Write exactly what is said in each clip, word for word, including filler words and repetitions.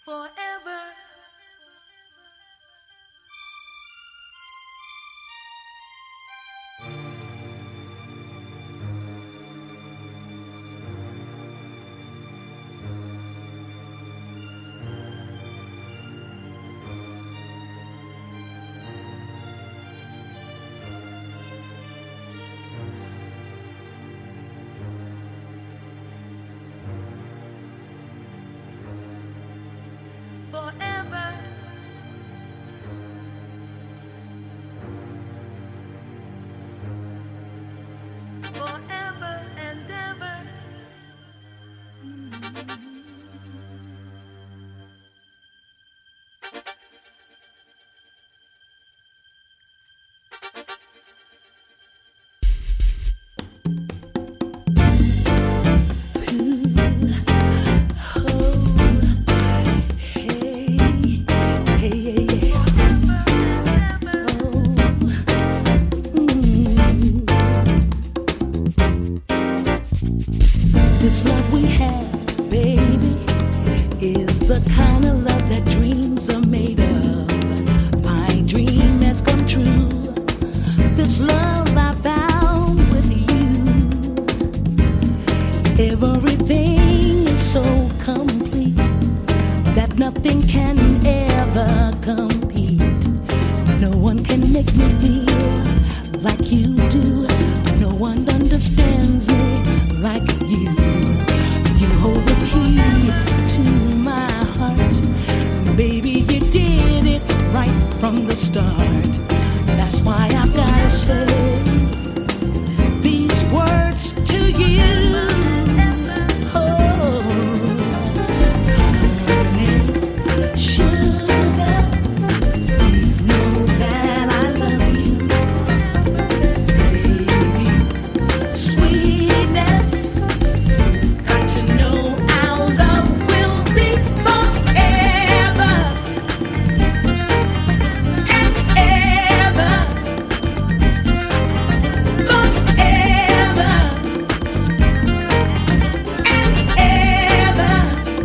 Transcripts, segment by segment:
forever. Forever, forever and ever. This love we have, baby, is the kind of love that dreams are made of. My dream has come true. This love I found with you. Everything is so complete that nothing can ever compete. No one can make me feel like you do. No one understands me like you. You hold the key to my heart. Baby, you did it right from the start. That's why I've gotta say these words to you. Oh, honey, sugar, please know that I love you. Baby, sweetness, you've got to know our love will be forever and ever, forever and ever.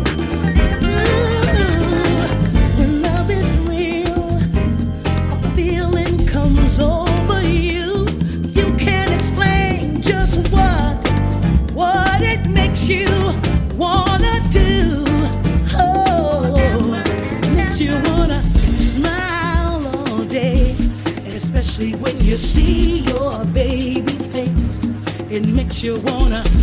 Ooh, when love is real, a feeling comes over you. You can't explain just what, what it makes you wanna do. Oh, makes you wanna smile all day, especially when you see your baby's face. It makes you wanna